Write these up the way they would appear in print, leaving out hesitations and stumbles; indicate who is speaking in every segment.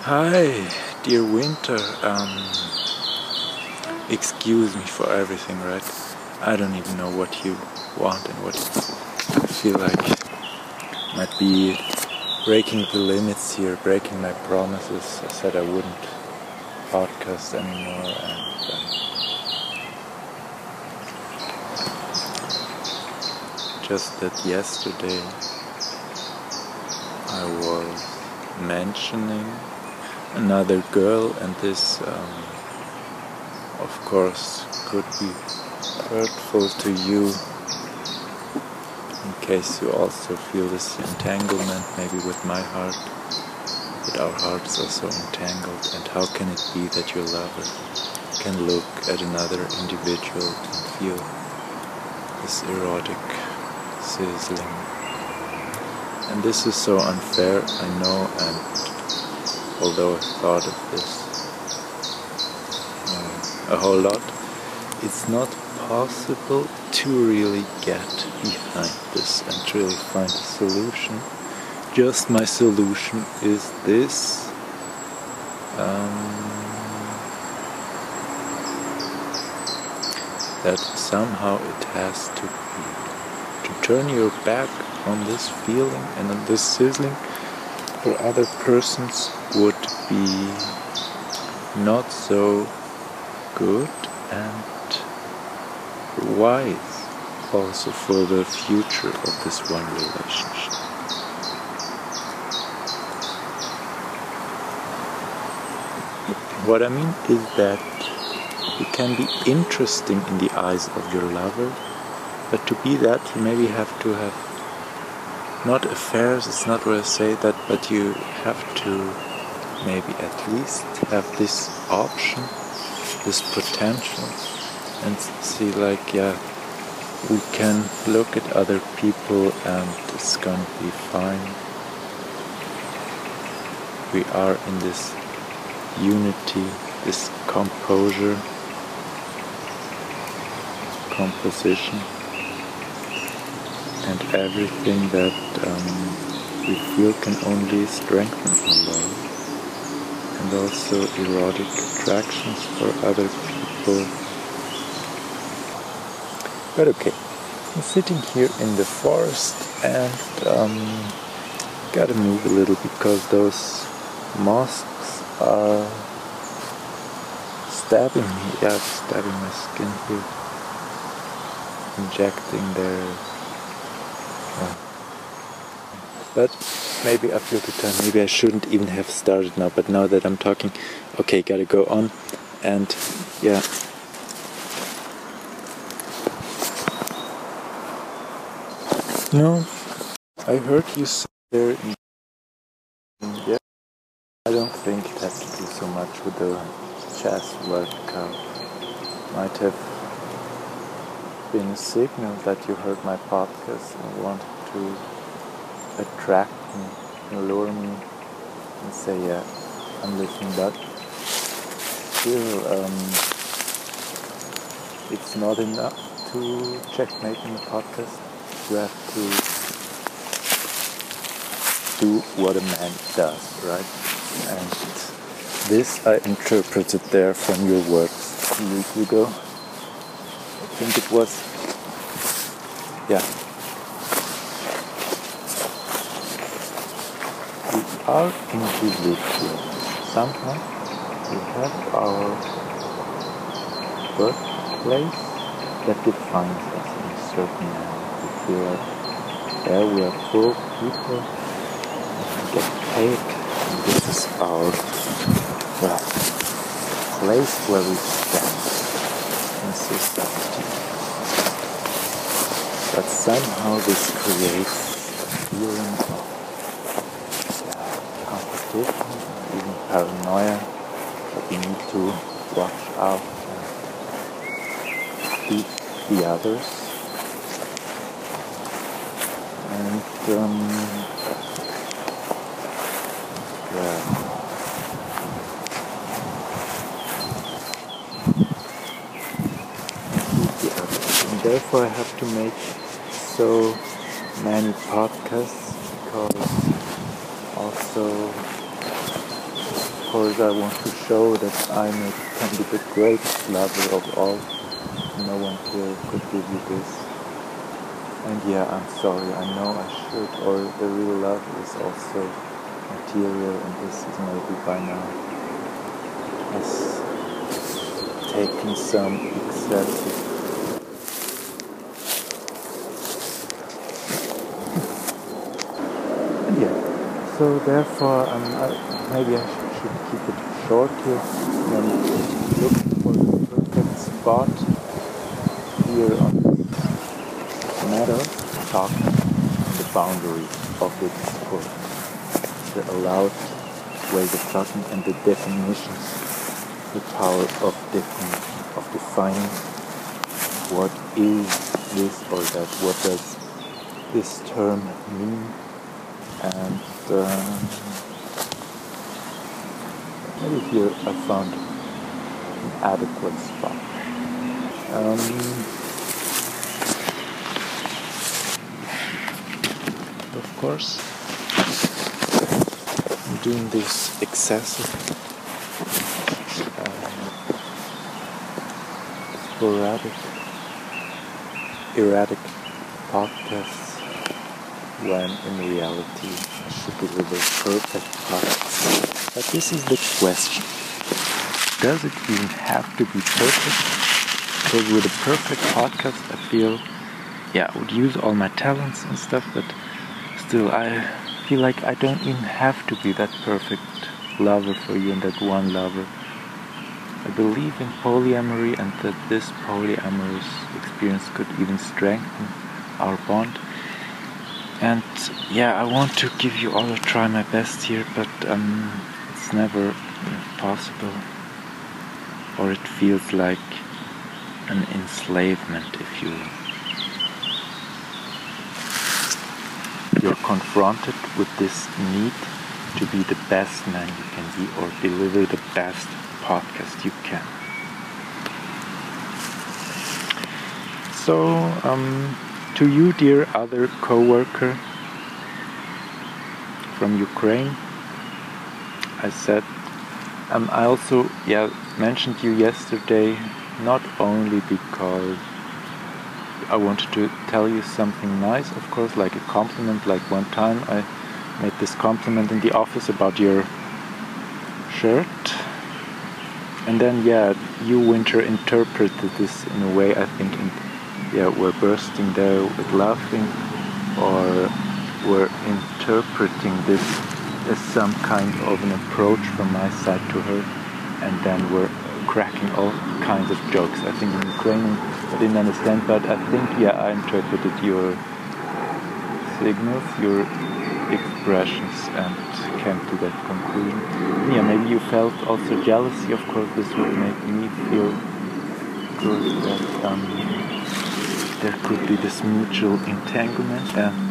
Speaker 1: Hi, dear winter. Excuse me for everything, right? I don't even know what you want and what you feel like. Might be breaking the limits here, breaking my promises. I said I wouldn't podcast anymore, and just that yesterday I was mentioning another girl, and this of course could be hurtful to you, in case you also feel this entanglement maybe with my heart, that our hearts are so entangled. And how can it be that your lover can look at another individual and feel this erotic sizzling? And this is so unfair, I know, and although I thought of this a whole lot, it's not possible to really get behind this and to really find a solution. Just my solution is this. That somehow it has to be. To turn your back on this feeling and on this sizzling for other persons would be not so good and wise also for the future of this one relationship. What I mean is that you can be interesting in the eyes of your lover, but to be that you maybe have to have not affairs, it's not what I say that, but you have to maybe at least have this option, this potential, and see like, yeah, we can look at other people and it's gonna be fine. We are in this unity, this composition, and everything that we feel can only strengthen our love, and also erotic attractions for other people. But okay, I'm sitting here in the forest and gotta move a little because those mosques are stabbing me, stabbing my skin here, injecting their... But maybe I feel the time, maybe I shouldn't even have started now, but now that I'm talking, okay, gotta go on, and yeah. No, I heard you say there in yeah, I don't think it has to do so much with the chess World Cup. Might have been a signal that you heard my podcast and wanted to attract me, allure me, and say, yeah, I'm listening, but still, it's not enough to checkmate in the podcast. You have to do what a man does, right? And this I interpreted there from your words 2 weeks ago. I think it was, yeah. We are individuals. Somehow we have our birthplace that defines us in a certain manner. We feel like there we are full people, we get paid, and this is our place where we stand in society. But somehow this creates a feeling of competition, even paranoia, that we need to watch out and beat the others. And and therefore I have to make so many podcasts, because also course I want to show that I can be the greatest lover of all. No one here could give you this. And yeah, I'm sorry, I know I should, or the real love is also material, and this is maybe by now has taken some excessive. And yeah, so therefore maybe I should keep it short here. I'm looking for the perfect spot here on matter, talking on the boundary of the discourse, the allowed ways of talking and the definitions, the power of defining what is this or that, what does this term mean, and maybe here I found an adequate spot. Of course, I'm doing this excessive, sporadic, erratic podcasts when in reality I should deliver perfect podcasts. But this is the question. Does it even have to be perfect? Because with a perfect podcast I feel, I would use all my talents and stuff, but still, I feel like I don't even have to be that perfect lover for you and that one lover. I believe in polyamory and that this polyamorous experience could even strengthen our bond. And I want to give you all a try my best here, but it's never possible. Or it feels like an enslavement if you're confronted with this need to be the best man you can be or deliver the best podcast you can. So, to you, dear other co-worker from Ukraine, I said, I also mentioned you yesterday, not only because I wanted to tell you something nice, of course, like a compliment. Like one time I made this compliment in the office about your shirt, and then you, Winter, interpreted this in a way, I think, and we're bursting there with laughing, or we're interpreting this as some kind of an approach from my side to her, and then we're cracking all kinds of jokes. I think in Ukrainian I didn't understand, but I think I interpreted your signals, your expressions, and came to that conclusion. Maybe you felt also jealousy. Of course, this would make me feel good that there could be this mutual entanglement and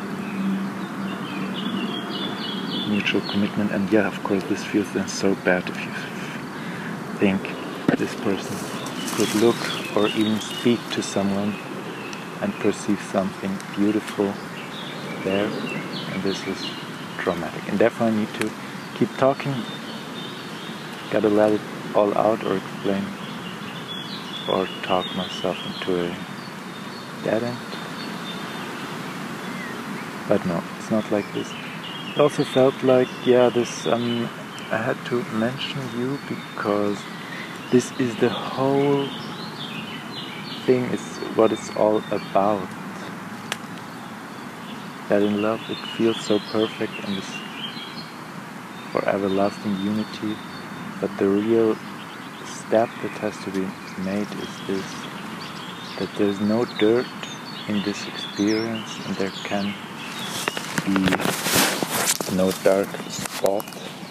Speaker 1: mutual commitment. And of course, this feels then so bad if you think this person could look or even speak to someone and perceive something beautiful there, and this is traumatic. And therefore I need to keep talking, gotta let it all out or explain or talk myself into a dead end. But no, it's not like this. It also felt like this I had to mention you because this is the whole thing, is what it's all about. That in love it feels so perfect and this for everlasting unity, but the real step that has to be made is this, that there's no dirt in this experience and there can be no dark spot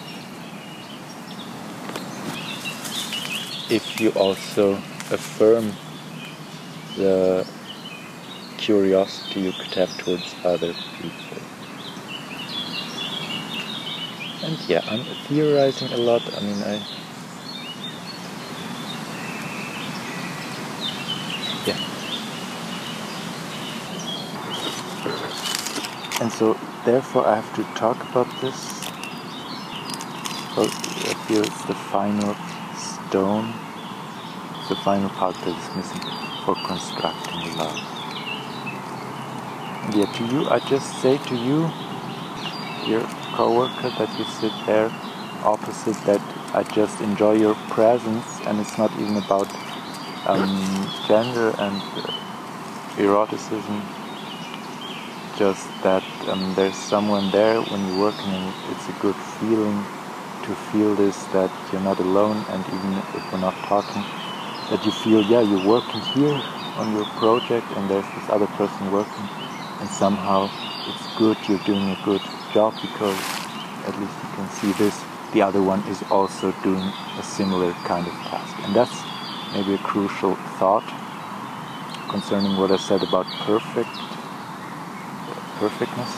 Speaker 1: if you also affirm the curiosity you could have towards other people. And I'm theorizing a lot. And so therefore I have to talk about this Well, I feel it's the final stone, the final part that is missing for constructing love. And yeah, to you, I just say to you, your coworker, that you sit there opposite, that I just enjoy your presence, and it's not even about gender and eroticism, just that there's someone there when you're working, and it's a good feeling to feel this, that you're not alone, and even if we're not talking, that you feel, yeah, you're working here on your project and there's this other person working, and somehow it's good, you're doing a good job, because at least you can see this, the other one is also doing a similar kind of task. And that's maybe a crucial thought concerning what I said about perfectness,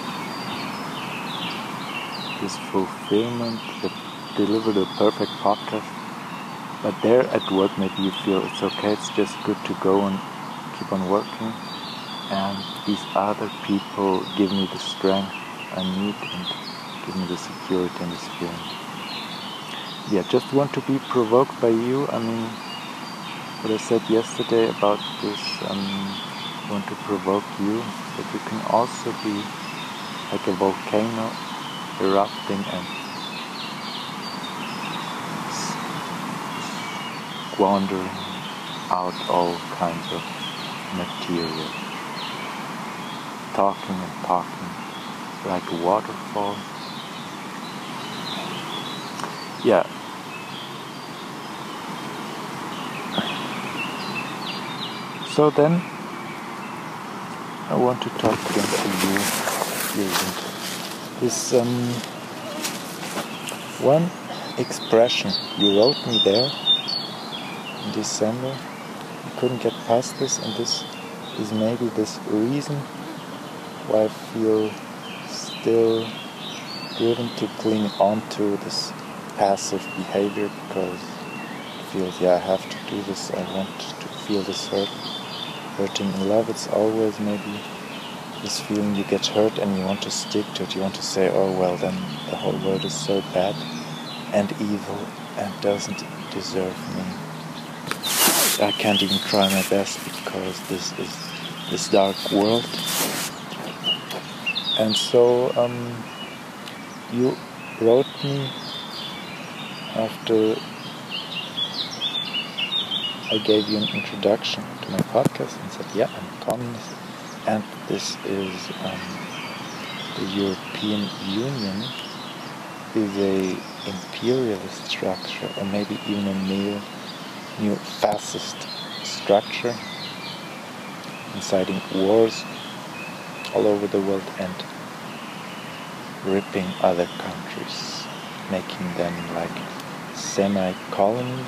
Speaker 1: this fulfillment, that deliver the perfect podcast. But there at work, maybe you feel it's okay, it's just good to go and keep on working, and these other people give me the strength I need and give me the security and this feeling. Yeah, just want to be provoked by you. I mean, what I said yesterday about this, want to provoke you, that you can also be like a volcano erupting and squandering out all kinds of material, talking like a waterfall. Yeah. So then I want to talk again to you. This one expression you wrote me there in December, I couldn't get past this, and this is maybe this reason why I feel still driven to cling on to this passive behavior, because it feels, yeah, I have to do this, I want to feel this hurting in love. It's always maybe this feeling you get hurt and you want to stick to it, you want to say, oh well, then the whole world is so bad and evil and doesn't deserve me. I can't even try my best because this is this dark world. And so you wrote me after I gave you an introduction to my podcast and said, yeah, I'm a communist, and this is the European Union is a imperialist structure, or maybe even a new fascist structure, inciting wars all over the world and ripping other countries, making them like semi-colonies,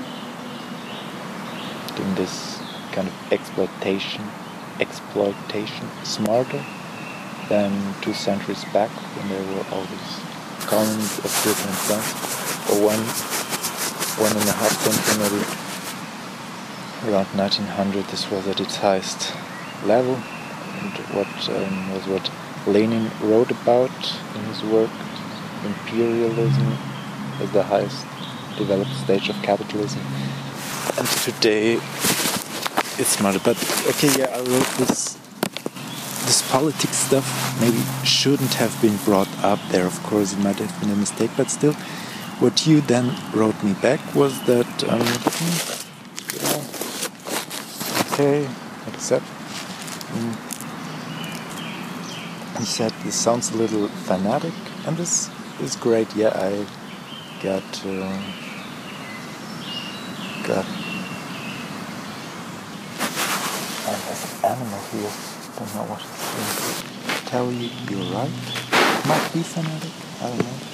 Speaker 1: doing this kind of exploitation smarter than 2 centuries back, when there were all these colonies of Britain and France, or 1.5 century maybe. Around 1900 this was at its highest level, and what Lenin wrote about in his work, imperialism as the highest developed stage of capitalism. And today it's smarter. But okay, yeah, I wrote this politics stuff maybe shouldn't have been brought up there. Of course, it might have been a mistake, but still, what you then wrote me back was that okay, accept. He said, this sounds a little fanatic, and this is great. Yeah, I got I have an animal here. Don't know what it's doing. Tell you, you're right. Might be fanatic. I don't know.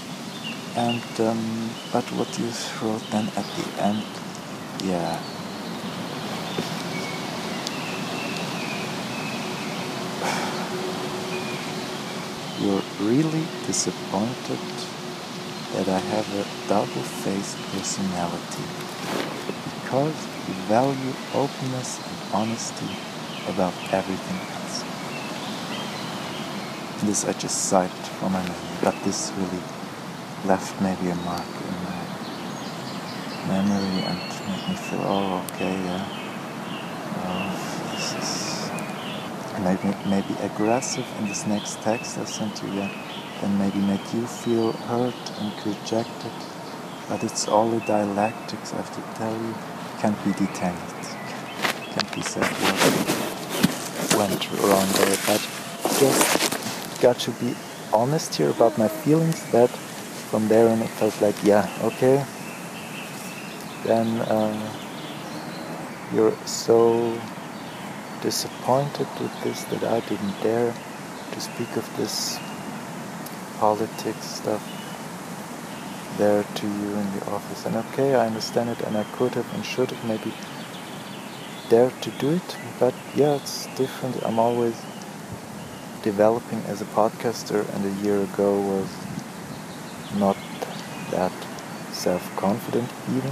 Speaker 1: And but what you wrote then at the end, yeah. You're really disappointed that I have a double-faced personality, because you value openness and honesty above everything else. This I just cited from my memory, but this really left maybe a mark in my memory and made me feel, oh, okay, yeah, this is maybe aggressive in this next text I sent you, yeah, then maybe make you feel hurt and rejected. But it's all a dialectics, I have to tell you. Can't be detained. Can't be said what went wrong there. But just got to be honest here about my feelings, that from there on it felt like, yeah, okay. Then you're so disappointed with this that I didn't dare to speak of this politics stuff there to you in the office. And okay, I understand it, and I could have and should have maybe dared to do it, but yeah, it's different. I'm always developing as a podcaster, and a year ago was not that self-confident even,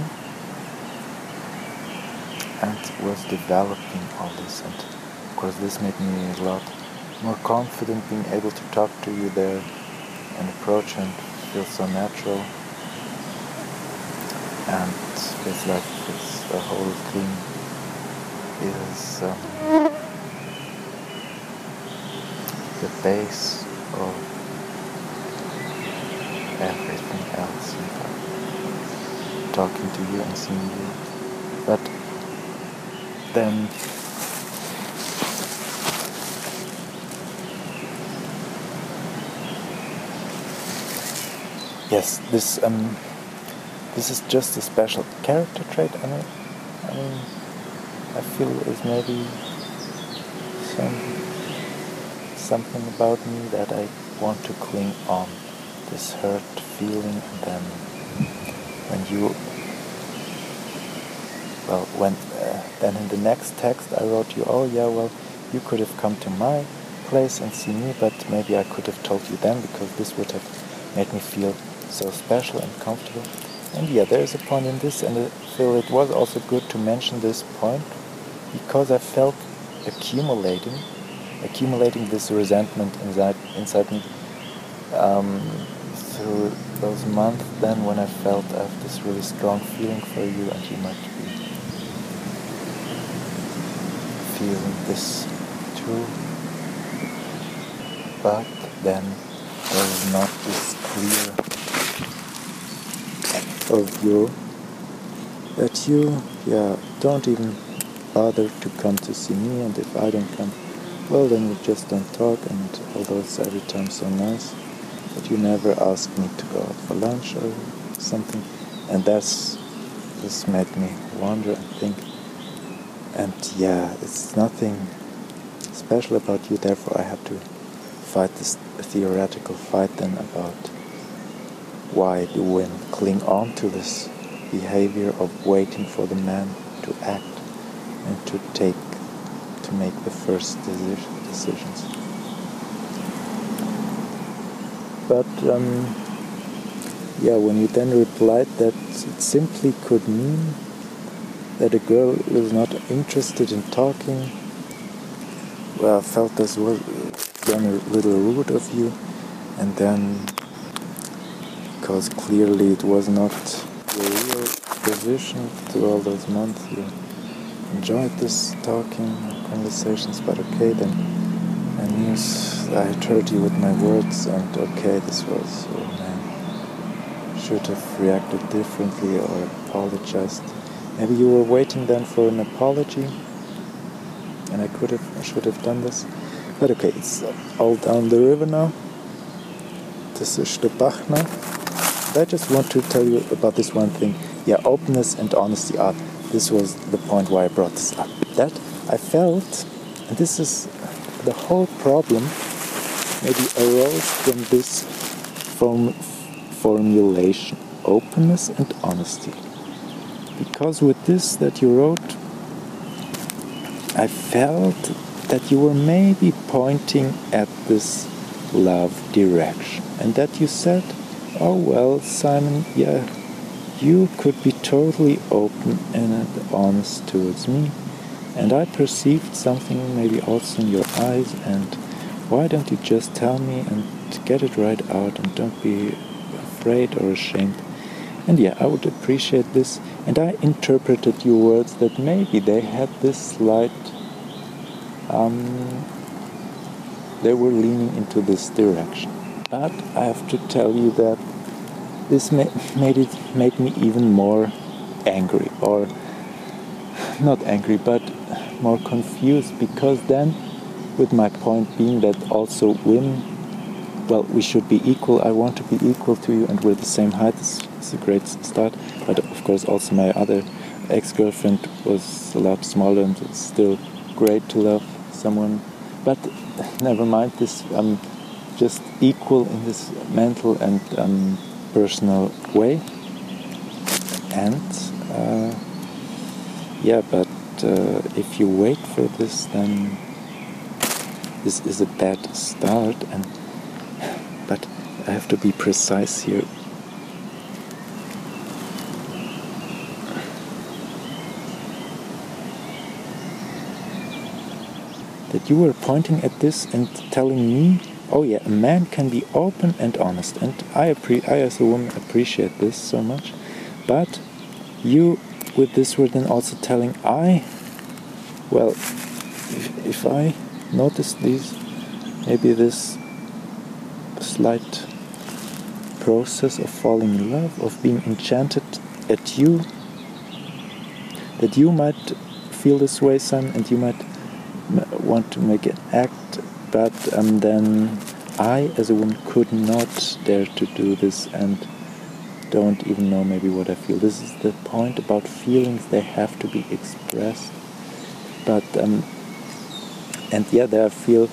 Speaker 1: and was developing all this, and of course this made me a lot more confident being able to talk to you there and approach and feel so natural. And it's like the whole thing is the base of everything else, talking to you and seeing you. But then yes, this is just a special character trait. I mean, I feel is maybe something about me that I want to cling on, this hurt feeling, and then then in the next text I wrote you, oh yeah, well, you could have come to my place and seen me, but maybe I could have told you then, because this would have made me feel so special and comfortable. And yeah, there is a point in this, and I feel it was also good to mention this point, because I felt accumulating this resentment inside me through those months then, when I felt I have this really strong feeling for you, and you might be feeling this too. But then there is not this clear of you that you don't even bother to come to see me, and if I don't come, well, then we just don't talk, and although it's every time so nice, but you never ask me to go out for lunch or something, and this made me wonder and think, and yeah, it's nothing special about you, therefore I had to fight this theoretical fight then about why do women cling on to this behavior of waiting for the man to act and to make the first decisions. But when you then replied that it simply could mean that a girl is not interested in talking, well, I felt this was again a little rude of you, and then because clearly it was not your real position through all those months, you enjoyed this talking conversations, but okay, then I hurt you with my words, and okay, this was, oh man, should have reacted differently or apologized. Maybe you were waiting then for an apology, and I should have done this. But okay, it's all down the river now. This is the Bach now. I just want to tell you about this one thing. Yeah, openness and honesty are. This was the point why I brought this up. That I felt, and this is the whole problem, maybe arose from this formulation, openness and honesty. Because with this that you wrote, I felt that you were maybe pointing at this love direction, and that you said, oh well, Simon, yeah, you could be totally open and honest towards me, and I perceived something maybe also in your eyes, and why don't you just tell me and get it right out, and don't be afraid or ashamed. And yeah, I would appreciate this. And I interpreted your words that maybe they had this slight, they were leaning into this direction. But I have to tell you that this made me even more angry, or not angry, but more confused, because then, with my point being that also women, well, we should be equal, I want to be equal to you, and we're the same height, it's a great start, but of course also my other ex-girlfriend was a lot smaller, and it's still great to love someone, but never mind this, just equal in this mental and personal way. And yeah, but if you wait for this, then this is a bad start. And but I have to be precise here. That you were pointing at this and telling me, oh yeah, a man can be open and honest, and I as a woman appreciate this so much, but you with this were then also telling if I notice these, maybe this slight process of falling in love, of being enchanted at you, that you might feel this way, son, and you might want to make an act, but then I as a woman could not dare to do this, and don't even know maybe what I feel. This is the point about feelings, they have to be expressed, but and yeah, there I feel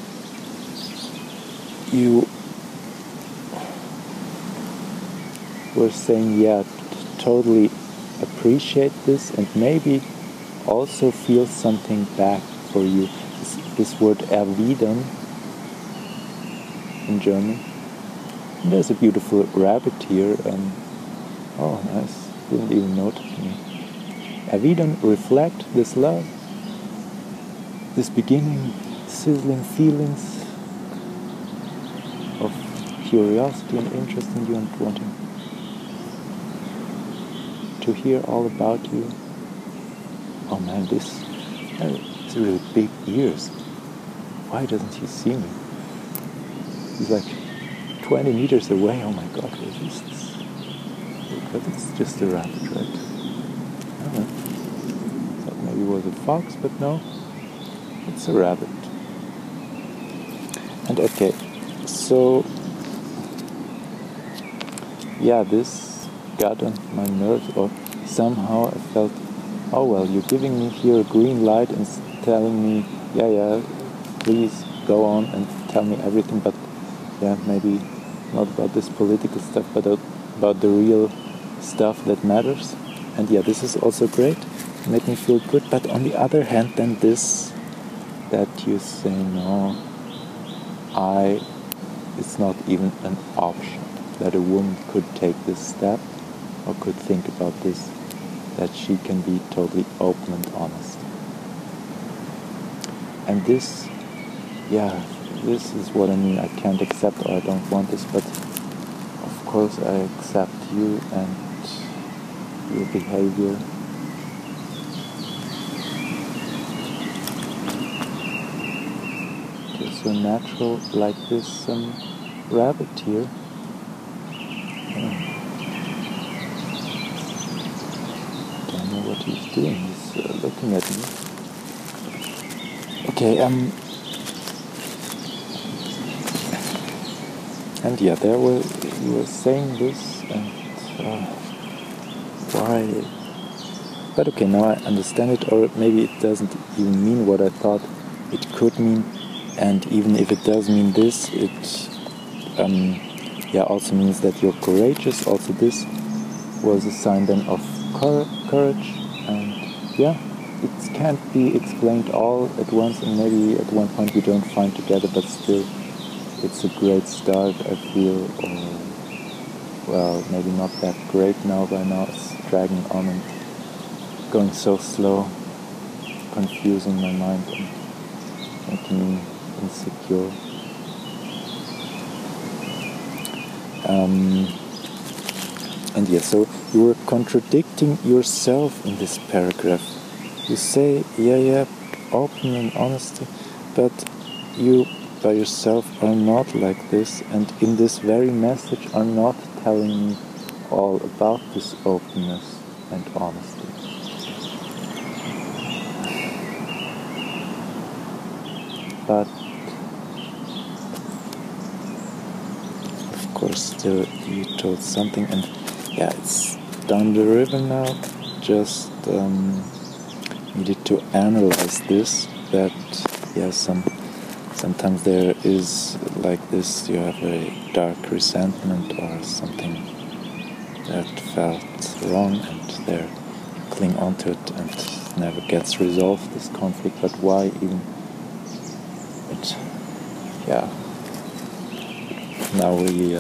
Speaker 1: you were saying, yeah, totally appreciate this, and maybe also feel something back for you. This word erwidern in German. And there's a beautiful rabbit here. Oh, nice. Didn't even notice me. Erwidern, reflect this love, this beginning, sizzling feelings of curiosity and interest in you, and wanting to hear all about you. Oh man, it's really big ears. Why doesn't he see me? He's like 20 meters away. Oh my god, what is this? But it's just a rabbit, right? I don't know. Thought maybe it was a fox, but no. It's a rabbit. And okay, so yeah, this got on my nerves, or somehow I felt, oh well, you're giving me here a green light and telling me, yeah, please go on and tell me everything, but yeah, maybe not about this political stuff, but about the real stuff that matters. And yeah, this is also great, made me feel good, but on the other hand, then this, that you say, no, it's not even an option that a woman could take this step, or could think about this, that she can be totally open and honest. And this, yeah, this is what I mean. I can't accept, or I don't want this, but of course I accept you and your behavior. It's so natural, like this rabbit here. Don't know what he's doing. He's looking at me. Okay, and yeah, you were saying this, and why? But okay, now I understand it, or maybe it doesn't even mean what I thought it could mean, and even if it does mean this, it also means that you're courageous. Also, this was a sign then of courage, and yeah, it can't be explained all at once, and maybe at one point we don't find together, but still, it's a great start, I feel, or, well, maybe not that great now, by now it's dragging on and going so slow, confusing my mind and making me insecure. And yes, so you were contradicting yourself in this paragraph. You say, yeah, open and honesty, but you by yourself are not like this, and in this very message are not telling me all about this openness and honesty. But of course still you told something, and yeah, it's down the river now. Just needed to analyze this, that yeah, sometimes there is like this, you have a dark resentment or something that felt wrong, and there cling onto it and never gets resolved, this conflict. But why even it, yeah, now we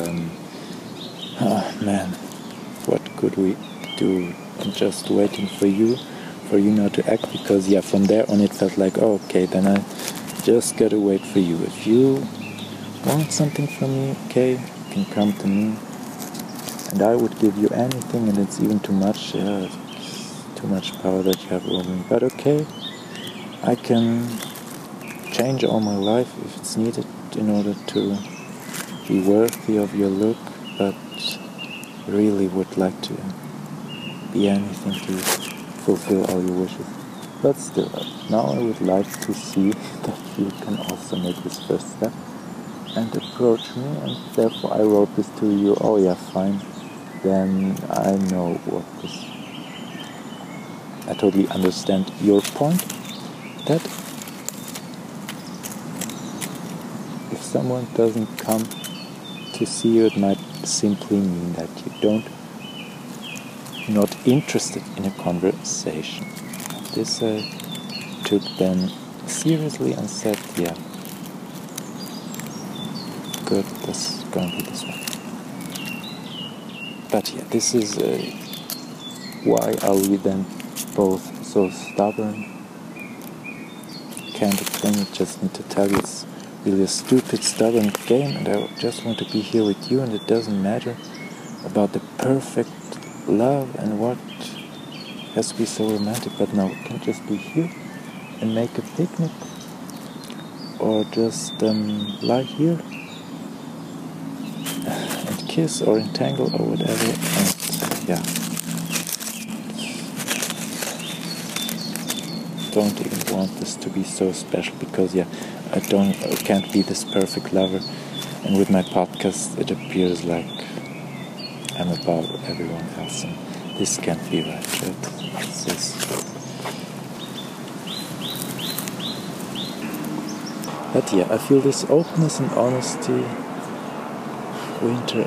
Speaker 1: man, what could we do? I'm just waiting for you now to act, because yeah, from there on it felt like, oh, okay, then I just gotta wait for you. If you want something from me, okay, you can come to me, and I would give you anything, and it's even too much, yeah, it's too much power that you have over me. But okay, I can change all my life if it's needed in order to be worthy of your look, but really would like to be anything to fulfill all your wishes. But still, now I would like to see that you can also make this first step and approach me, and therefore I wrote this to you. Oh yeah, fine, then I know what this, I totally understand your point, that if someone doesn't come to see you, it might simply mean that you're not interested in a conversation. This I took then seriously and said, yeah, good, this is going to be this one. But yeah, this is why are we then both so stubborn? Can't explain it, just need to tell you it's really a stupid, stubborn game, and I just want to be here with you, and it doesn't matter about the perfect love and what has to be so romantic, but now we can just be here and make a picnic, or just lie here and kiss or entangle or whatever, and yeah, don't even want this to be so special, because yeah, I can't be this perfect lover, and with my podcast it appears like I'm above everyone else, and this can't be right? It's just... But yeah, I feel this openness and honesty. Winter,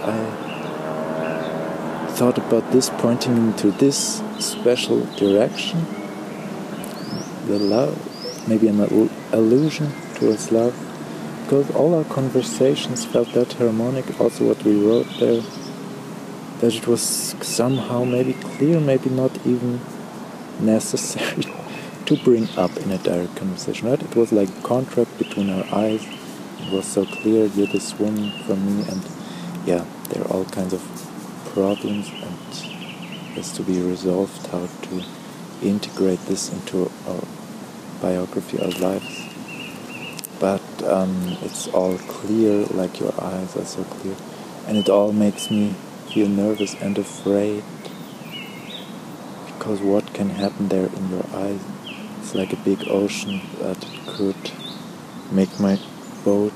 Speaker 1: I thought about this pointing into this special direction. The love, maybe an allusion towards love, because all our conversations felt that harmonic, also what we wrote there, that it was somehow maybe clear, maybe not even necessary to bring up in a direct conversation, right? It was like a contract between our eyes. It was so clear, you're this woman for me, and yeah, there are all kinds of problems, and it has to be resolved how to integrate this into our biography, our lives. But it's all clear, like your eyes are so clear, and it all makes me feel nervous and afraid, because what can happen there in your eyes? It's like a big ocean that could make my boat,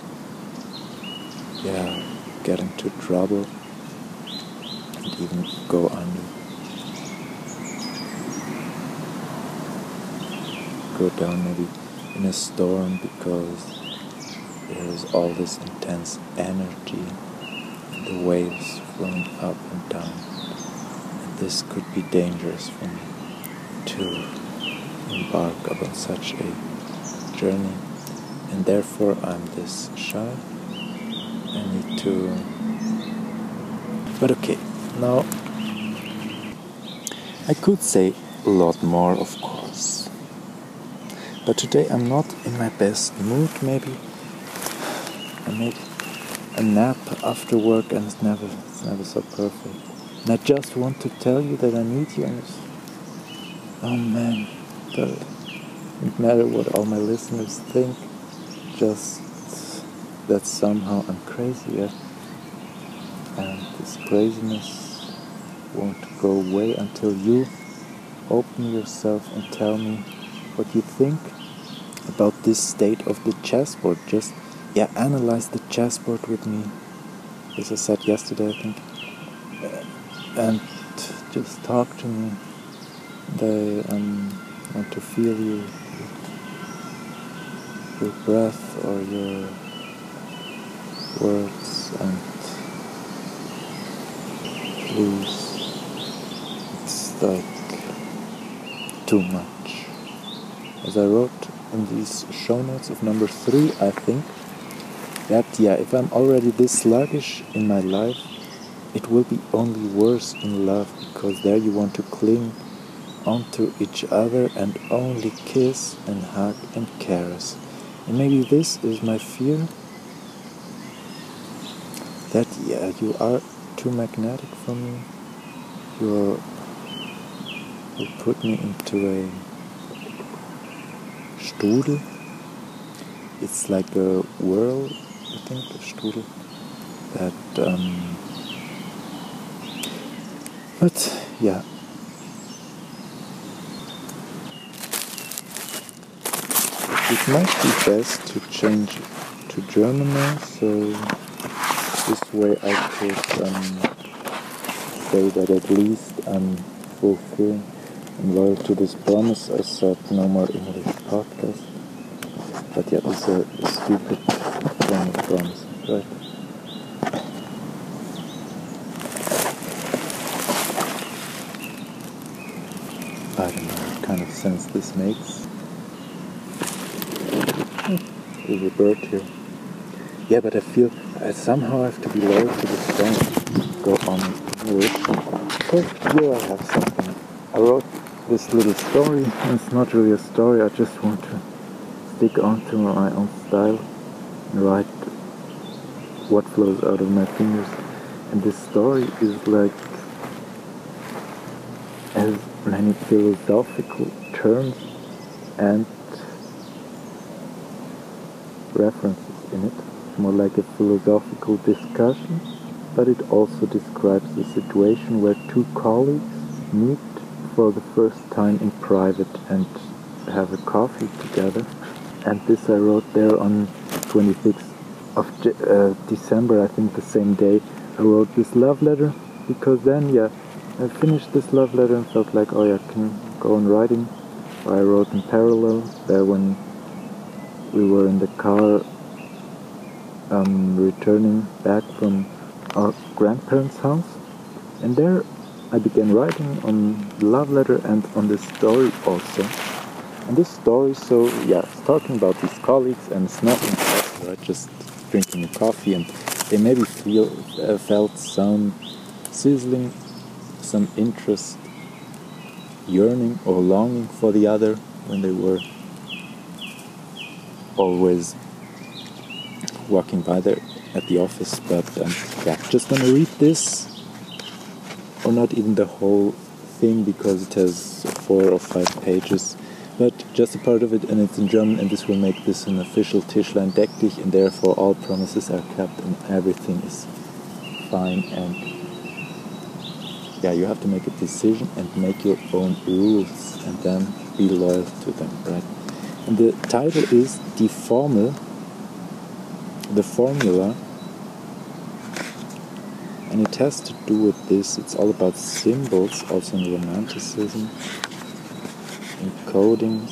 Speaker 1: get into trouble and even go under. Go down maybe in a storm, because there is all this intense energy, and the waves flowing up and down, and this could be dangerous for me to embark upon such a journey, and therefore I'm this shy. I need to... But okay, now I could say a lot more, of course, but today I'm not in my best mood. Maybe I made a nap after work, and it's never so perfect. And I just want to tell you that I need you, and it's, oh man, doesn't matter what all my listeners think, just that somehow I'm crazy, yeah? And this craziness won't go away until you open yourself and tell me what you think about this state of the chessboard. Just, analyze the chessboard with me, as I said yesterday, I think, and just talk to me. And I want to feel your breath or your words, and please, it's like too much. As I wrote in these show notes of number 3, I think that if I'm already this sluggish in my life, it will be only worse in love, because there you want to cling onto each other and only kiss and hug and caress. And maybe this is my fear, that you are too magnetic for me. You put me into a Strudel. It's like a whirl, I think, a strudel. But it might be best to change to German now, so this way I could say that at least I'm fulfilling and loyal to this promise. I said no more English podcast. But it's a stupid promise, right? I don't know what kind of sense this makes. There's a bird here. Yeah, but I feel I somehow have to be loyal to this promise. Go on with. Because here I have something. I wrote this little story, and it's not really a story. I just want to stick onto my own style and write what flows out of my fingers. And this story is like has many philosophical terms and references in it. It's more like a philosophical discussion, but it also describes a situation where two colleagues meet for the first time in private and have a coffee together. And this I wrote there on 26th of December, I think the same day I wrote this love letter, because then I finished this love letter and felt like I can go on writing. I wrote in parallel there when we were in the car returning back from our grandparents' house, and there I began writing on the love letter and on the story also. And this story, it's talking about these colleagues, and it's not impressive, right? Just drinking a coffee, and they maybe felt some sizzling, some interest, yearning or longing for the other when they were always walking by there at the office. But just gonna read this, or not even the whole thing, because it has 4 or 5 pages, but just a part of it, and it's in German, and this will make this an official Tischlein Deck dich, and therefore all promises are kept and everything is fine. And you have to make a decision and make your own rules, and then be loyal to them, right? And the title is Die Formel, the formula, and it has to do with this. It's all about symbols, also in romanticism, encodings.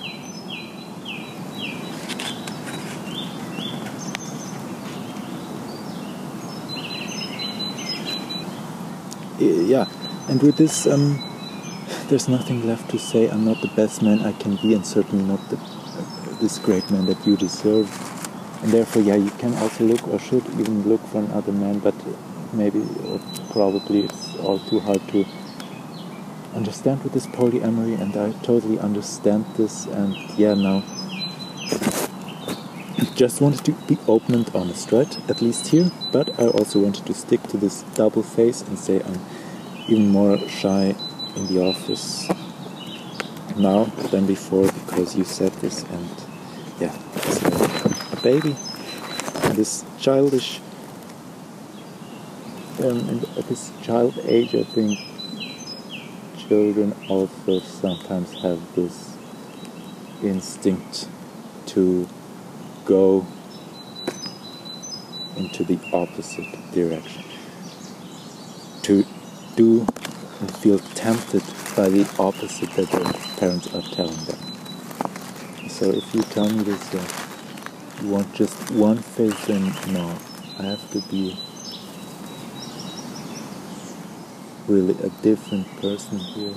Speaker 1: And with this, there's nothing left to say. I'm not the best man I can be, and certainly not this great man that you deserve. And therefore, you can also look, or should even look, for another man, but maybe or probably it's all too hard to understand with this polyamory, and I totally understand this. And now just wanted to be open and honest, right? At least here. But I also wanted to stick to this double face and say I'm even more shy in the office now than before because you said this, and yeah, it's like a baby. And this childish, and at this child age, I think children also sometimes have this instinct to go into the opposite direction, to do and feel tempted by the opposite that their parents are telling them. So if you tell me this, you want just one face, then no, I have to be really a different person here.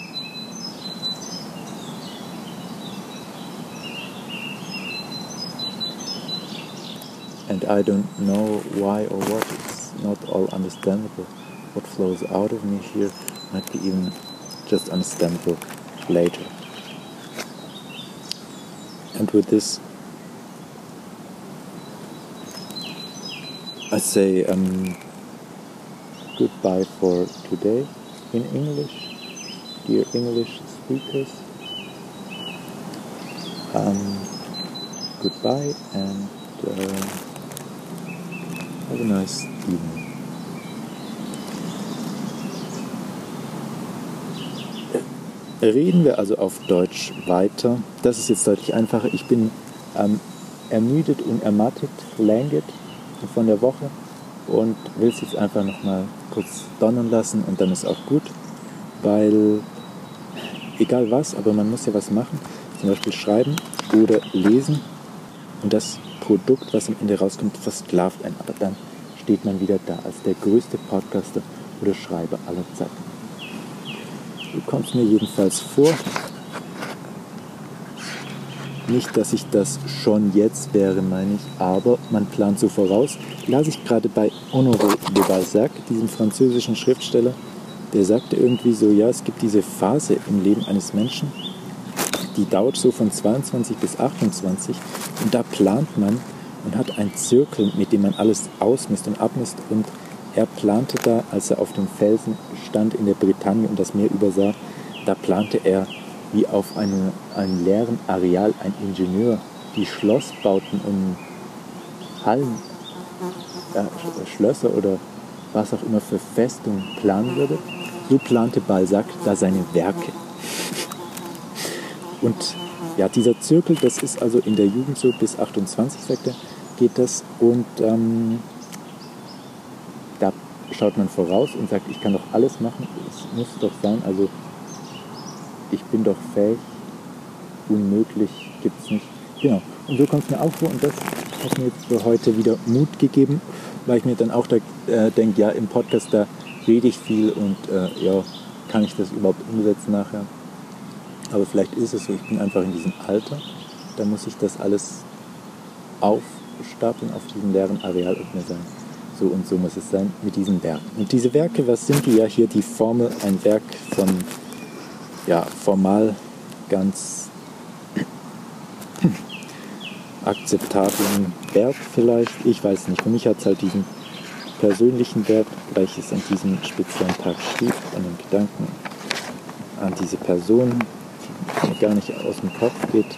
Speaker 1: And I don't know why or what, it's not all understandable. What flows out of me here might be even just understandable later. And with this, I say goodbye for today in English, dear English speakers. Goodbye and have a nice evening. Reden wir also auf Deutsch weiter. Das ist jetzt deutlich einfacher. Ich bin ermüdet und ermattet, langed von der Woche und will es jetzt einfach nochmal kurz donnern lassen und dann ist auch gut, weil egal was, aber man muss ja was machen, zum Beispiel schreiben oder lesen und das Produkt, was am Ende rauskommt, versklavt einen, aber dann steht man wieder da als der größte Podcaster oder Schreiber aller Zeiten. Du kommst mir jedenfalls vor, nicht, dass ich das schon jetzt wäre, meine ich, aber man plant so voraus. Las ich gerade bei Honoré de Balzac, diesem französischen Schriftsteller, der sagte irgendwie so, ja, es gibt diese Phase im Leben eines Menschen, die dauert so von 22 bis 28 und da plant man und hat einen Zirkel, mit dem man alles ausmisst und abmisst und er plante da, als er auf dem Felsen stand in der Bretagne und das Meer übersah, da plante er wie auf einem leeren Areal ein Ingenieur die Schlossbauten und Hallen, Schlösser oder was auch immer für Festungen planen würde. So plante Balzac da seine Werke. Und ja, dieser Zirkel, das ist also in der Jugend so bis 28, sagt er, geht das und da schaut man voraus und sagt, ich kann doch alles machen, es muss doch sein, also ich bin doch fähig, unmöglich gibt's nicht. Genau, und so kommt es mir auch vor und das hat mir jetzt für heute wieder Mut gegeben, weil ich mir dann auch denke, ja, im Podcast, da rede ich viel und ja, kann ich das überhaupt umsetzen nachher? Aber vielleicht ist es so, ich bin einfach in diesem Alter, da muss ich das alles aufstapeln auf diesem leeren Areal und mir sagen, so und so muss es sein mit diesen Werken. Und diese Werke, was sind die? Ja, hier die Formel, ein Werk von, ja, formal ganz akzeptablen Wert vielleicht. Ich weiß nicht, für mich hat es halt diesen persönlichen Wert, weil ich es an diesem speziellen Tag schrieb, an den Gedanken an diese Person, die mir gar nicht aus dem Kopf geht.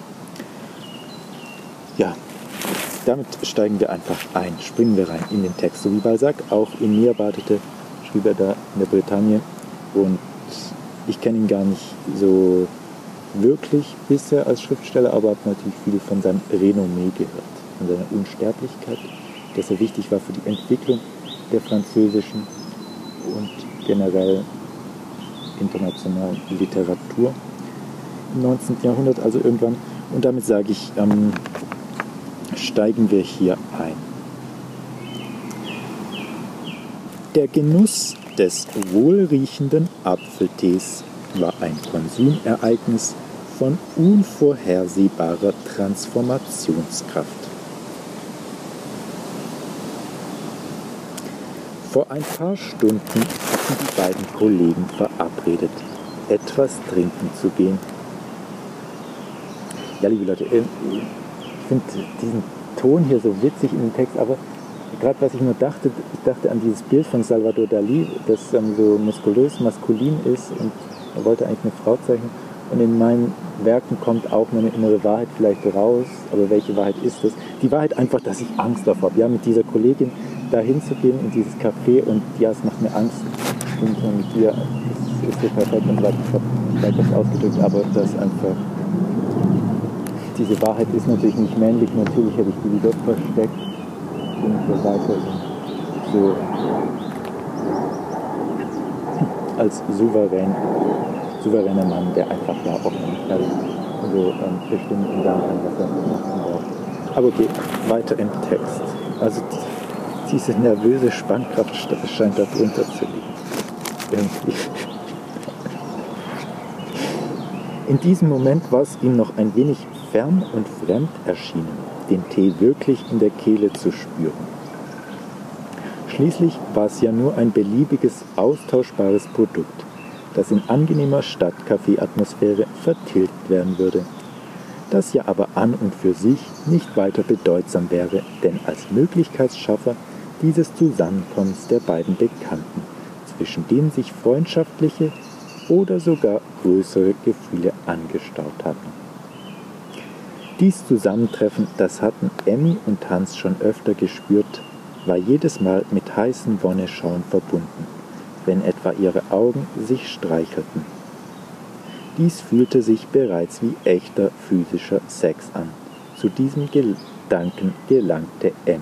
Speaker 1: Ja, damit steigen wir einfach ein, springen wir rein in den Text. So wie Balzac auch in mir wartete, schrieb er da in der Bretagne und ich kenne ihn gar nicht so wirklich bisher als Schriftsteller, aber habe natürlich viel von seinem Renommee gehört, von seiner Unsterblichkeit, dass er wichtig war für die Entwicklung der französischen und generell internationalen Literatur im 19. Jahrhundert, also irgendwann. Und damit sage ich, steigen wir hier ein. Der Genuss des wohlriechenden Apfeltees war ein Konsumereignis von unvorhersehbarer Transformationskraft. Vor ein paar Stunden hatten die beiden Kollegen verabredet, etwas trinken zu gehen. Ja, liebe Leute, ich finde diesen Ton hier so witzig in dem Text, aber
Speaker 2: gerade was ich nur dachte, ich dachte an dieses Bild von Salvador Dalí, das so muskulös, maskulin ist und er wollte eigentlich eine Frau zeichnen. Und in meinen Werken kommt auch meine innere Wahrheit vielleicht raus, aber welche Wahrheit ist das? Die Wahrheit einfach, dass ich Angst davor habe, ja, mit dieser Kollegin da hinzugehen in dieses Café und ja, es macht mir Angst und ja, es ist so perfekt und weiter ausgedrückt, aber das einfach, diese Wahrheit ist natürlich nicht männlich, natürlich hätte ich die wieder versteckt und so weiter, so als souveräner Mann, der einfach ja auch so bestimmen kann, was er machen braucht. Aber okay, weiter im Text. Also diese nervöse Spannkraft scheint da drunter zu liegen. Irgendwie. In diesem Moment war es ihm noch ein wenig fern und fremd erschienen, den Tee wirklich in der Kehle zu spüren. Schließlich war es ja nur ein beliebiges, austauschbares Produkt, das in angenehmer Stadtcafé-Atmosphäre vertilgt werden würde, das ja aber an und für sich nicht weiter bedeutsam wäre, denn als Möglichkeitsschaffer dieses Zusammenkommens der beiden Bekannten, zwischen denen sich freundschaftliche oder sogar größere Gefühle angestaut hatten. Dies Zusammentreffen, das hatten Emmy und Hans schon öfter gespürt, war jedes Mal mit heißen Wonneschauen verbunden, wenn etwa ihre Augen sich streichelten. Dies fühlte sich bereits wie echter physischer Sex an. Zu diesem Gedanken gelangte Emmy.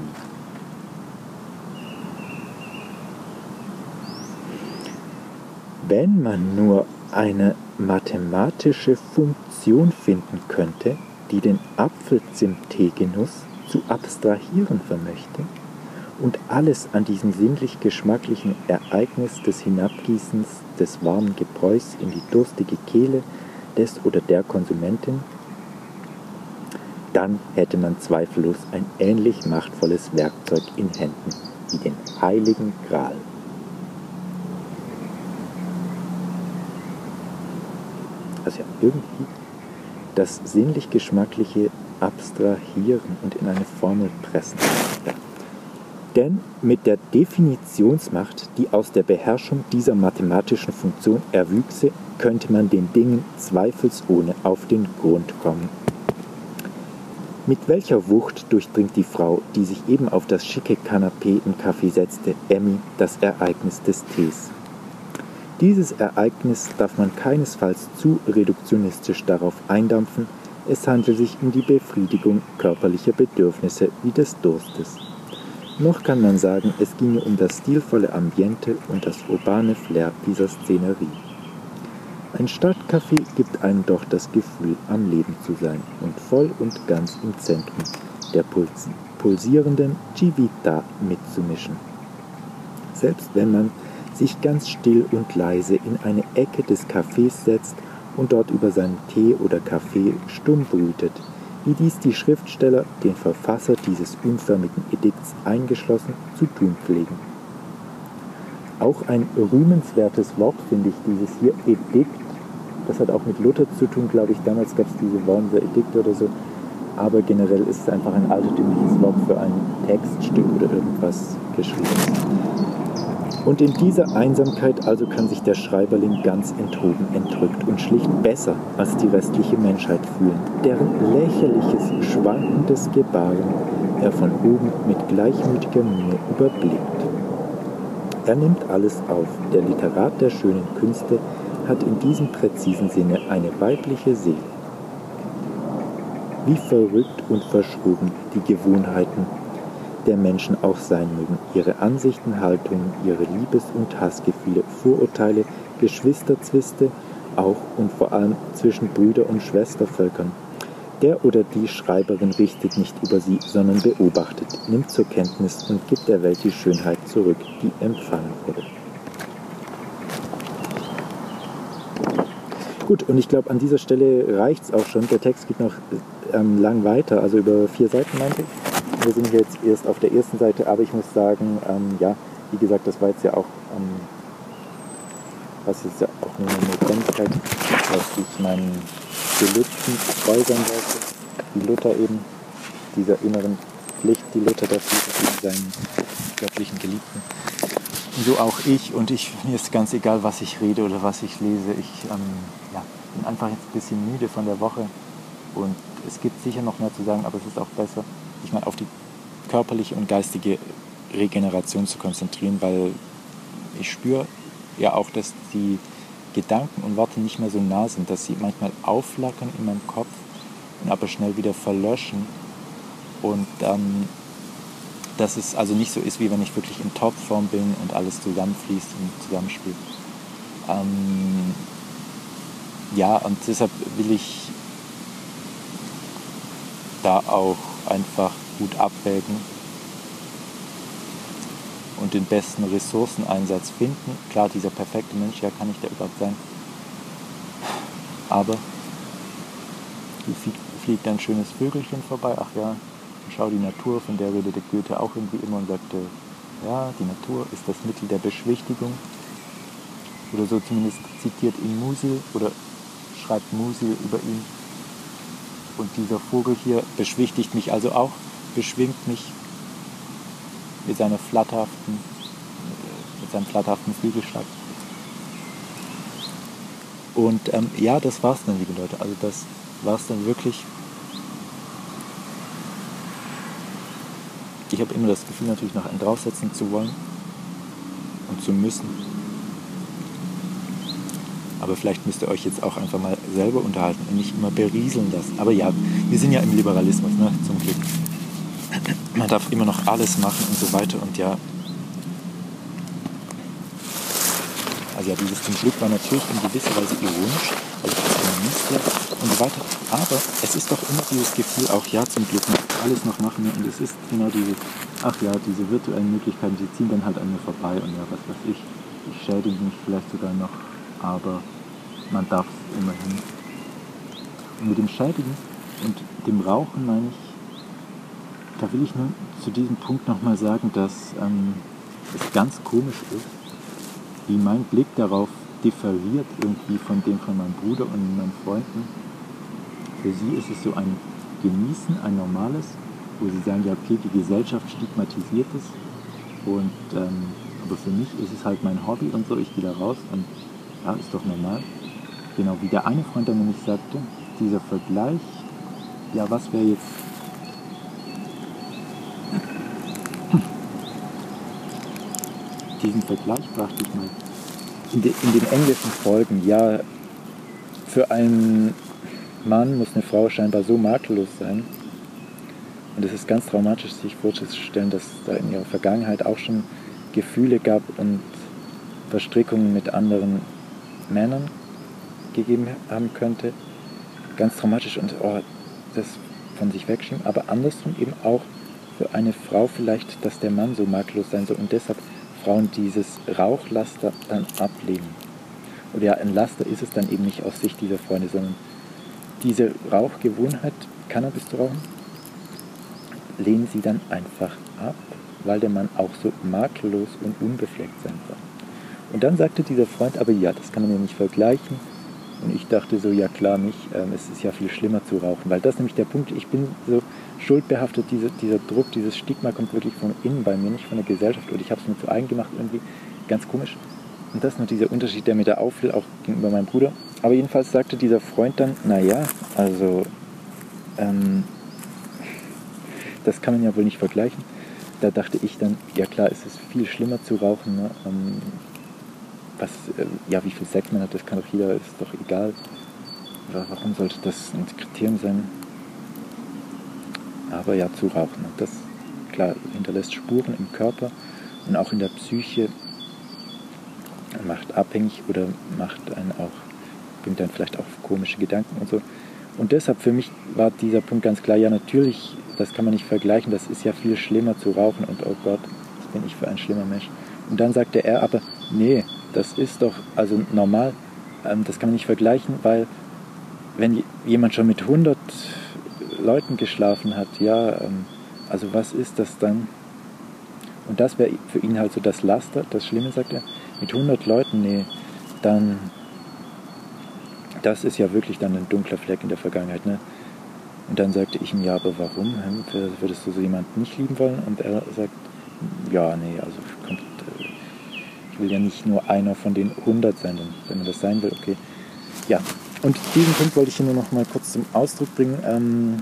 Speaker 2: Wenn man nur eine mathematische Funktion finden könnte, die den Apfelzimttee-Genuss zu abstrahieren vermöchte und alles an diesem sinnlich-geschmacklichen Ereignis des Hinabgießens des warmen Gebräus in die durstige Kehle des oder der Konsumentin, dann hätte man zweifellos ein ähnlich machtvolles Werkzeug in Händen wie den Heiligen Gral. Also ja, irgendwie das sinnlich-geschmackliche abstrahieren und in eine Formel pressen. Ja. Denn mit der Definitionsmacht, die aus der Beherrschung dieser mathematischen Funktion erwüchse, könnte man den Dingen zweifelsohne auf den Grund kommen. Mit welcher Wucht durchdringt die Frau, die sich eben auf das schicke Kanapee im Café setzte, Emmy, das Ereignis des Tees? Dieses Ereignis darf man keinesfalls zu reduktionistisch darauf eindampfen, es handelt sich um die Befriedigung körperlicher Bedürfnisse wie des Durstes. Noch kann man sagen, es ginge um das stilvolle Ambiente und das urbane Flair dieser Szenerie. Ein Stadtcafé gibt einem doch das Gefühl, am Leben zu sein und voll und ganz im Zentrum der pulsierenden Civita mitzumischen. Selbst wenn man sich ganz still und leise in eine Ecke des Cafés setzt und dort über seinen Tee oder Kaffee stumm brütet, wie dies die Schriftsteller, den Verfasser dieses unförmigen Edikts eingeschlossen, zu tun pflegen. Auch ein rühmenswertes Wort finde ich dieses hier, Edikt. Das hat auch mit Luther zu tun, glaube ich. Damals gab es diese Worte, Edikt oder so. Aber generell ist es einfach ein altertümliches Wort für ein Textstück oder irgendwas Geschriebenes. Und in dieser Einsamkeit also kann sich der Schreiberling ganz enthoben, entrückt und schlicht besser als die restliche Menschheit fühlen, deren lächerliches, schwankendes Gebaren er von oben mit gleichmütiger Mühe überblickt. Er nimmt alles auf. Der Literat der schönen Künste hat in diesem präzisen Sinne eine weibliche Seele. Wie verrückt und verschroben die Gewohnheiten der Menschen auch sein mögen, ihre Ansichten, Haltungen, ihre Liebes- und Hassgefühle, Vorurteile, Geschwisterzwiste, auch und vor allem zwischen Brüder- und Schwestervölkern. Der oder die Schreiberin richtet nicht über sie, sondern beobachtet, nimmt zur Kenntnis und gibt der Welt die Schönheit zurück, die empfangen wurde. Gut, und ich glaube, an dieser Stelle reicht es auch schon. Der Text geht noch lang weiter, also über 4 Seiten meinte ich. Wir sind jetzt erst auf der ersten Seite, aber ich muss sagen, ja, wie gesagt, das war jetzt ja auch, was ist ja auch nur eine Notwendigkeit, dass ich meinen Gelübden treu sein wollte, wie Luther eben, dieser inneren Pflicht, die Luther dafür, seinen göttlichen Geliebten. Und so auch ich. Und mir ist ganz egal, was ich rede oder was ich lese. Ich bin einfach jetzt ein bisschen müde von der Woche. Und es gibt sicher noch mehr zu sagen, aber es ist auch besser, sich mal auf die körperliche und geistige Regeneration zu konzentrieren, weil ich spüre ja auch, dass die Gedanken und Worte nicht mehr so nah sind, dass sie manchmal aufflackern in meinem Kopf und aber schnell wieder verlöschen. Und dass es also nicht so ist, wie wenn ich wirklich in Topform bin und alles zusammenfließt und zusammenspielt. Und deshalb will ich da auch einfach gut abwägen und den besten Ressourceneinsatz finden. Klar, dieser perfekte Mensch, ja, kann ich der überhaupt sein? Aber fliegt ein schönes Vögelchen vorbei, ach ja, schau die Natur, von der redete Goethe auch irgendwie immer und sagte, ja, die Natur ist das Mittel der Beschwichtigung. Oder so zumindest zitiert ihn Musil oder schreibt Musil über ihn. Und dieser Vogel hier beschwichtigt mich also auch, beschwingt mich mit seinem flatterhaften Flügelschlag. Und das war's dann, liebe Leute. Also das war's dann wirklich. Ich habe immer das Gefühl, natürlich noch einen draufsetzen zu wollen und zu müssen. Aber vielleicht müsst ihr euch jetzt auch einfach mal selber unterhalten und nicht immer berieseln lassen. Aber ja, wir sind ja im Liberalismus, ne? Zum Glück. Man darf immer noch alles machen und so weiter. Und ja, also ja, dieses zum Glück war natürlich in gewisser Weise ironisch, als Minister und so weiter. Aber es ist doch immer dieses Gefühl auch, ja, zum Glück man kann alles noch machen. Und es ist genau diese virtuellen Möglichkeiten, die ziehen dann halt an mir vorbei. Und ja, was weiß ich schädige mich vielleicht sogar noch, aber man darf es immerhin. Und mit dem Schädigen und dem Rauchen meine ich, da will ich nur zu diesem Punkt nochmal sagen, dass es ganz komisch ist, wie mein Blick darauf differiert irgendwie von dem von meinem Bruder und meinen Freunden. Für sie ist es so ein Genießen, ein normales, wo sie sagen, ja okay, die Gesellschaft stigmatisiert es und aber für mich ist es halt mein Hobby und so, ich gehe da raus und ja, ist doch normal. Genau, wie der eine Freund dann nämlich sagte, dieser Vergleich, ja was wäre jetzt diesen Vergleich brachte ich mal in den englischen Folgen. Ja, für einen Mann muss eine Frau scheinbar so makellos sein. Und es ist ganz traumatisch, sich vorzustellen, dass da in ihrer Vergangenheit auch schon Gefühle gab und Verstrickungen mit anderen Männern gegeben haben könnte. Ganz traumatisch und das von sich wegschieben. Aber andersrum eben auch für eine Frau vielleicht, dass der Mann so makellos sein soll und deshalb Frauen dieses Rauchlaster dann ablehnen. Oder ja, ein Laster ist es dann eben nicht aus Sicht dieser Freunde, sondern diese Rauchgewohnheit, Cannabis zu rauchen, lehnen sie dann einfach ab, weil der Mann auch so makellos und unbefleckt sein soll. Und dann sagte dieser Freund, aber ja, das kann man ja nicht vergleichen. Und ich dachte so, ja klar nicht, es ist ja viel schlimmer zu rauchen, weil das ist nämlich der Punkt, ich bin so schuldbehaftet, dieser Druck, dieses Stigma kommt wirklich von innen bei mir, nicht von der Gesellschaft und ich habe es mir zu eigen gemacht irgendwie, ganz komisch. Und das ist nur dieser Unterschied, der mir da auffiel, auch gegenüber meinem Bruder. Aber jedenfalls sagte dieser Freund dann, naja, also das kann man ja wohl nicht vergleichen. Da dachte ich dann, ja klar, es ist viel schlimmer zu rauchen, ne? Wie viel Sex man hat, das kann doch jeder, ist doch egal. Warum sollte das ein Kriterium sein? Aber ja, zu rauchen. Und das, klar, hinterlässt Spuren im Körper und auch in der Psyche, macht abhängig oder bringt dann vielleicht auch komische Gedanken und so. Und deshalb für mich war dieser Punkt ganz klar, ja natürlich, das kann man nicht vergleichen, das ist ja viel schlimmer zu rauchen und oh Gott, was bin ich für ein schlimmer Mensch. Und dann sagte er aber, nee, das ist doch also normal, das kann man nicht vergleichen, weil wenn jemand schon mit 100 Leuten geschlafen hat, ja, also was ist das dann? Und das wäre für ihn halt so das Laster, das Schlimme, sagt er, mit 100 Leuten, nee, dann, das ist ja wirklich dann ein dunkler Fleck in der Vergangenheit, ne? Und dann sagte ich ihm, ja, aber warum? Würdest du so jemanden nicht lieben wollen? Und er sagt, Ja, nee, also ich will ja nicht nur einer von den 100 sein, wenn man das sein will, okay. Ja, und diesen Punkt wollte ich hier nur noch mal kurz zum Ausdruck bringen.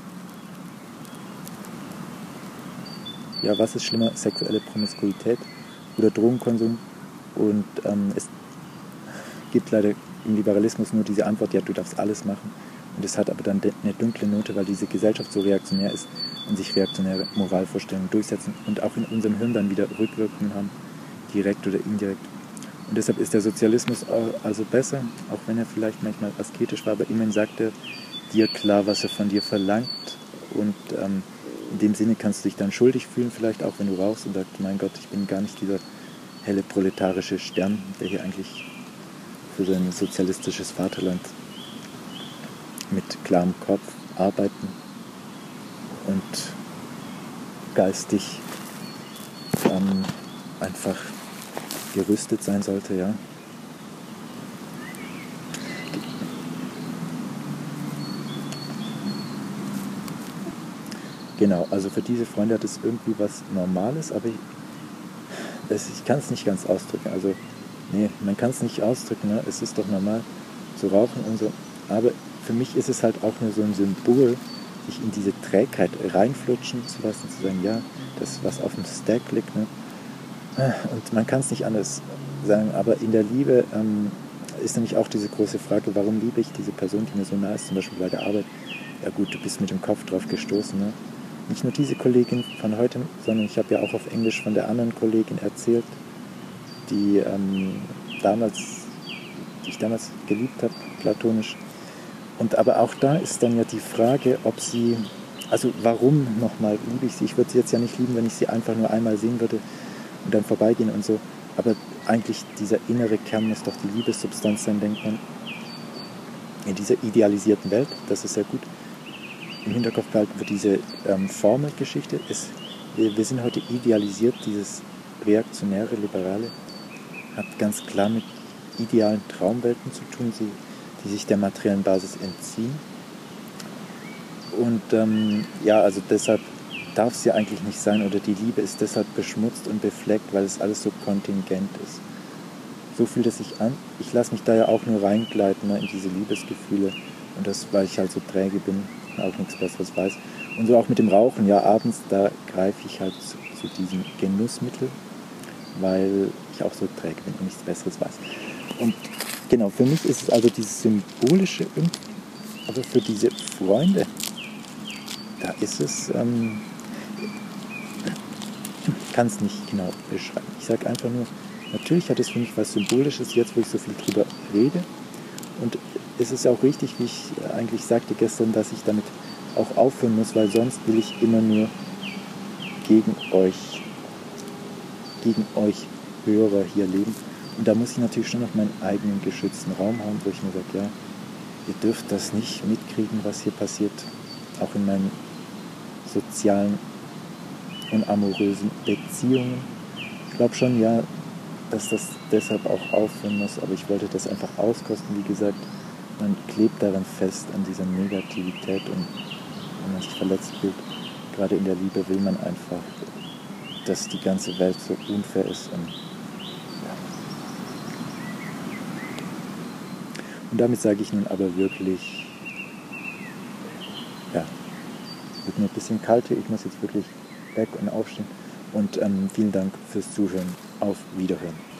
Speaker 2: Ja, was ist schlimmer, sexuelle Promiskuität oder Drogenkonsum? Und es gibt leider im Liberalismus nur diese Antwort, ja, du darfst alles machen. Und es hat aber dann eine dunkle Note, weil diese Gesellschaft so reaktionär ist und sich reaktionäre Moralvorstellungen durchsetzen und auch in unserem Hirn dann wieder Rückwirkungen haben, direkt oder indirekt. Und deshalb ist der Sozialismus also besser, auch wenn er vielleicht manchmal asketisch war, aber immerhin sagt er dir klar, was er von dir verlangt. Und in dem Sinne kannst du dich dann schuldig fühlen, vielleicht auch wenn du rauchst und sagst, mein Gott, ich bin gar nicht dieser helle proletarische Stern, der hier eigentlich für sein sozialistisches Vaterland mit klarem Kopf arbeiten und geistig einfach gerüstet sein sollte, ja. Genau, also für diese Freunde hat es irgendwie was Normales, aber ich kann es nicht ganz ausdrücken. Also, nee, man kann es nicht ausdrücken, ne? Es ist doch normal zu rauchen und so. Aber für mich ist es halt auch nur so ein Symbol, sich in diese Trägheit reinflutschen zu lassen, zu sagen, ja, das, was auf dem Stack liegt, ne? Und man kann es nicht anders sagen, aber in der Liebe ist nämlich auch diese große Frage, warum liebe ich diese Person, die mir so nah ist, zum Beispiel bei der Arbeit. Ja gut, du bist mit dem Kopf drauf gestoßen, ne? Nicht nur diese Kollegin von heute, sondern ich habe ja auch auf Englisch von der anderen Kollegin erzählt, die ich damals geliebt habe, platonisch. Und aber auch da ist dann ja die Frage, ob sie, also warum nochmal liebe ich sie? Ich würde sie jetzt ja nicht lieben, wenn ich sie einfach nur einmal sehen würde und dann vorbeigehen und so. Aber eigentlich dieser innere Kern muss doch die Liebessubstanz sein, denkt man. In dieser idealisierten Welt, das ist ja gut. Im Hinterkopf behalten wir diese Formelgeschichte. Wir sind heute idealisiert, dieses reaktionäre, liberale hat ganz klar mit idealen Traumwelten zu tun, die sich der materiellen Basis entziehen. Und ja, also deshalb darf es ja eigentlich nicht sein, oder die Liebe ist deshalb beschmutzt und befleckt, weil es alles so kontingent ist. So fühlt es sich an. Ich lasse mich da ja auch nur reingleiten, ne, in diese Liebesgefühle. Und das, weil ich halt so träge bin, auch nichts Besseres weiß. Und so auch mit dem Rauchen, ja, abends, da greife ich halt zu diesem Genussmittel, weil ich auch so träge bin und nichts Besseres weiß. Und genau, für mich ist es also dieses Symbolische, aber für diese Freunde, da ist es, kann es nicht genau beschreiben. Ich sage einfach nur, natürlich hat es für mich was Symbolisches, jetzt wo ich so viel drüber rede. Und es ist auch richtig, wie ich eigentlich sagte gestern, dass ich damit auch aufhören muss, weil sonst will ich immer nur gegen euch Hörer hier leben. Und da muss ich natürlich schon noch meinen eigenen geschützten Raum haben, wo ich mir sage, ja, ihr dürft das nicht mitkriegen, was hier passiert, auch in meinen sozialen und amorösen Beziehungen. Ich glaube schon, ja, dass das deshalb auch aufhören muss, aber ich wollte das einfach auskosten, wie gesagt. Man klebt daran fest, an dieser Negativität, und wenn man sich verletzt fühlt, gerade in der Liebe, will man einfach, dass die ganze Welt so unfair ist. Und damit sage ich nun aber wirklich, ja, wird mir ein bisschen kalt hier, ich muss jetzt wirklich weg und aufstehen. Und vielen Dank fürs Zuhören, auf Wiederhören.